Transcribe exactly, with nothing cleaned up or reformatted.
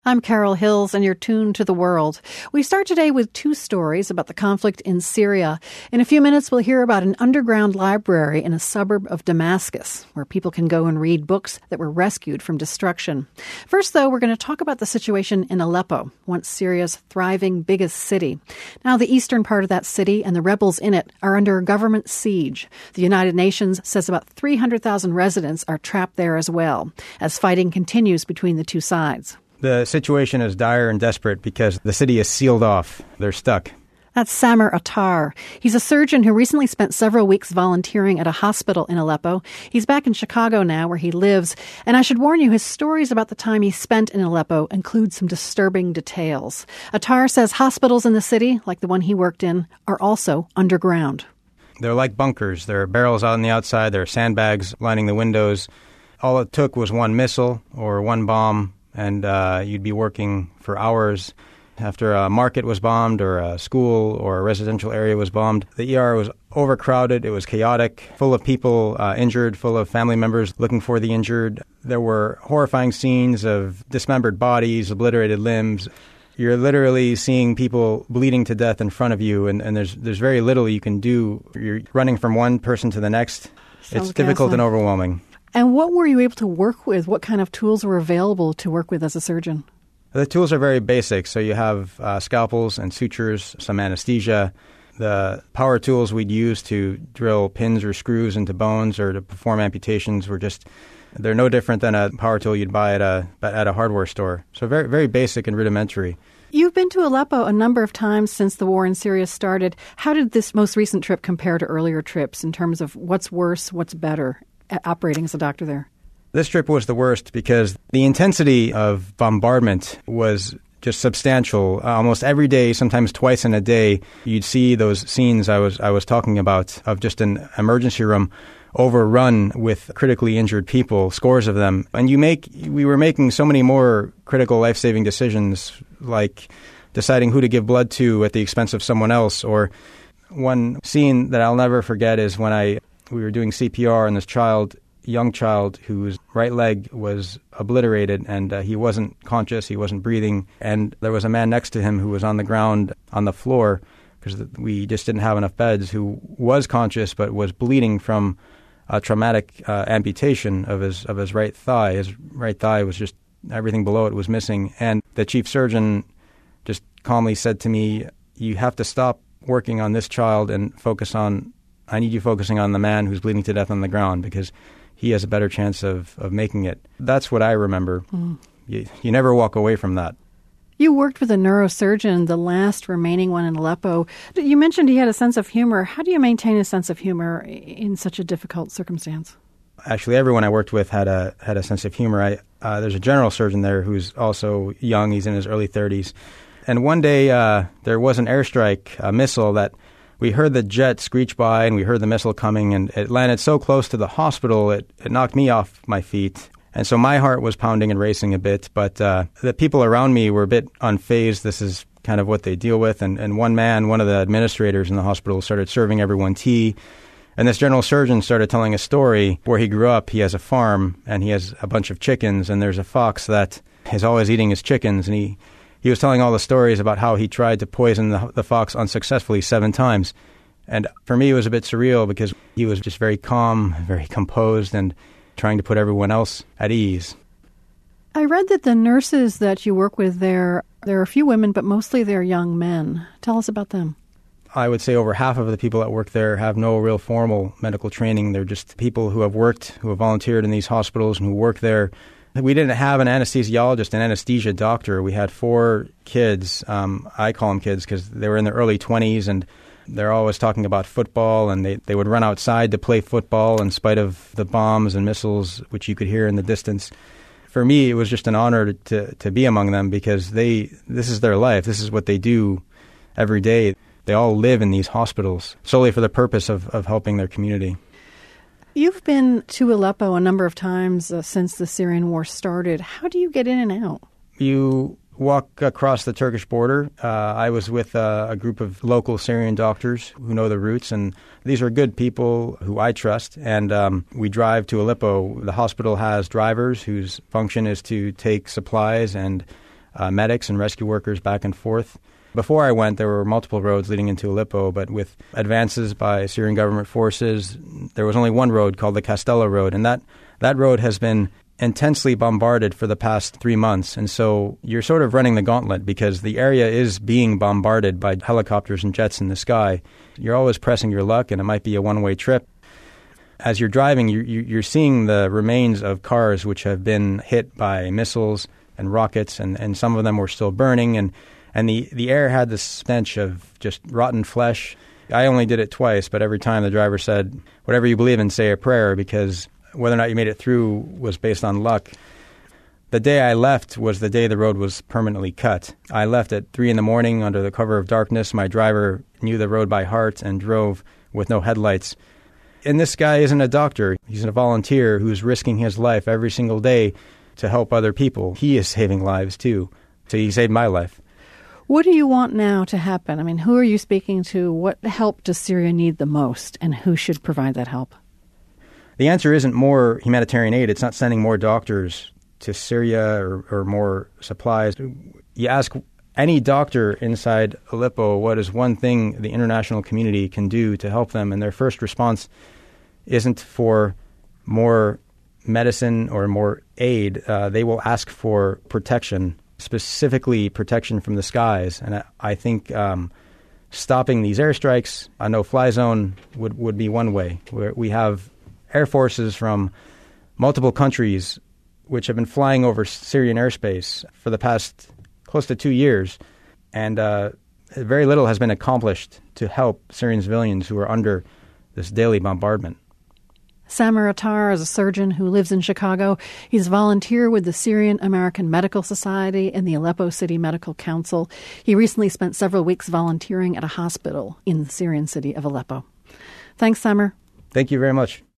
I'm Carol Hills, and you're tuned to The World. We start today with two stories about the conflict in Syria. In a few minutes, we'll hear about an underground library in a suburb of Damascus, where people can go and read books that were rescued from destruction. First, though, we're going to talk about the situation in Aleppo, once Syria's thriving biggest city. Now, the eastern part of that city and the rebels in it are under a government siege. The United Nations says about three hundred thousand residents are trapped there as well, as fighting continues between the two sides. The situation is dire and desperate because the city is sealed off. They're stuck. That's Samer Attar. He's a surgeon who recently spent several weeks volunteering at a hospital in Aleppo. He's back in Chicago now, where he lives. And I should warn you, his stories about the time he spent in Aleppo include some disturbing details. Attar says hospitals in the city, like the one he worked in, are also underground. They're like bunkers. There are barrels out on the outside. There are sandbags lining the windows. All it took was one missile or one bomb, and uh, you'd be working for hours. After a market was bombed or a school or a residential area was bombed, the E R was overcrowded. It was chaotic, full of people uh, injured, full of family members looking for the injured. There were horrifying scenes of dismembered bodies, obliterated limbs. You're literally seeing people bleeding to death in front of you, and, and there's there's very little you can do. You're running from one person to the next. Sounds it's difficult ghastly. and overwhelming. And what were you able to work with? What kind of tools were available to work with as a surgeon? The tools are very basic. So you have uh, scalpels and sutures, some anesthesia. The power tools we'd use to drill pins or screws into bones or to perform amputations were just, they're no different than a power tool you'd buy at a at a hardware store. So very, very basic and rudimentary. You've been to Aleppo a number of times since the war in Syria started. How did this most recent trip compare to earlier trips in terms of what's worse, what's better, operating as a doctor there? This trip was the worst because the intensity of bombardment was just substantial. Almost every day, sometimes twice in a day, you'd see those scenes I was I was talking about of just an emergency room overrun with critically injured people, scores of them. And you make we were making so many more critical life-saving decisions, like deciding who to give blood to at the expense of someone else. Or one scene that I'll never forget is when I we were doing C P R on this child, young child whose right leg was obliterated, and uh, he wasn't conscious, he wasn't breathing, and there was a man next to him who was on the ground on the floor because we just didn't have enough beds, who was conscious but was bleeding from a traumatic uh, amputation of his of his right thigh. His right thigh was just, everything below it was missing, and the chief surgeon just calmly said to me, "You have to stop working on this child and focus on I need you focusing on the man who's bleeding to death on the ground because he has a better chance of, of making it." That's what I remember. Mm. You, you never walk away from that. You worked with a neurosurgeon, the last remaining one in Aleppo. You mentioned he had a sense of humor. How do you maintain a sense of humor in such a difficult circumstance? Actually, everyone I worked with had a had a sense of humor. I, uh, there's a general surgeon there who's also young. He's in his early thirties. And one day uh, there was an airstrike, a missile that we heard the jet screech by, and we heard the missile coming, and it landed so close to the hospital, it, it knocked me off my feet. And so my heart was pounding and racing a bit, but uh, the people around me were a bit unfazed. This is kind of what they deal with. And, and one man, one of the administrators in the hospital, started serving everyone tea. And this general surgeon started telling a story where he grew up. He has a farm, and he has a bunch of chickens, and there's a fox that is always eating his chickens, and he... He was telling all the stories about how he tried to poison the, the fox unsuccessfully seven times. And for me, it was a bit surreal because he was just very calm, very composed, and trying to put everyone else at ease. I read that the nurses that you work with there, there are a few women, but mostly they're young men. Tell us about them. I would say over half of the people that work there have no real formal medical training. They're just people who have worked, who have volunteered in these hospitals and who work there. We didn't have an anesthesiologist, an anesthesia doctor. We had four kids. Um, I call them kids because they were in their early twenties, and they're always talking about football, and they, they would run outside to play football in spite of the bombs and missiles, which you could hear in the distance. For me, it was just an honor to, to be among them because they this is their life. This is what they do every day. They all live in these hospitals solely for the purpose of, of helping their community. You've been to Aleppo a number of times uh, since the Syrian war started. How do you get in and out? You walk across the Turkish border. Uh, I was with uh, a group of local Syrian doctors who know the routes, and these are good people who I trust. And um, we drive to Aleppo. The hospital has drivers whose function is to take supplies and uh, medics and rescue workers back and forth. Before I went, there were multiple roads leading into Aleppo, but with advances by Syrian government forces, there was only one road called the Castella Road, and that, that road has been intensely bombarded for the past three months. And so you're sort of running the gauntlet because the area is being bombarded by helicopters and jets in the sky. You're always pressing your luck, and it might be a one-way trip. As you're driving, you're, you're seeing the remains of cars which have been hit by missiles and rockets, and, and some of them were still burning, and And the, the air had this stench of just rotten flesh. I only did it twice, but every time the driver said, whatever you believe in, say a prayer, because whether or not you made it through was based on luck. The day I left was the day the road was permanently cut. I left at three in the morning under the cover of darkness. My driver knew the road by heart and drove with no headlights. And this guy isn't a doctor. He's a volunteer who's risking his life every single day to help other people. He is saving lives, too. So he saved my life. What do you want now to happen? I mean, who are you speaking to? What help does Syria need the most, and who should provide that help? The answer isn't more humanitarian aid. It's not sending more doctors to Syria or, or more supplies. You ask any doctor inside Aleppo what is one thing the international community can do to help them, and their first response isn't for more medicine or more aid. Uh, they will ask for protection, specifically protection from the skies. And I, I think um, stopping these airstrikes, a no-fly zone, would, would be one way. Where we have air forces from multiple countries which have been flying over Syrian airspace for the past close to two years, and uh, very little has been accomplished to help Syrian civilians who are under this daily bombardment. Samer Attar is a surgeon who lives in Chicago. He's a volunteer with the Syrian American Medical Society and the Aleppo City Medical Council. He recently spent several weeks volunteering at a hospital in the Syrian city of Aleppo. Thanks, Samer. Thank you very much.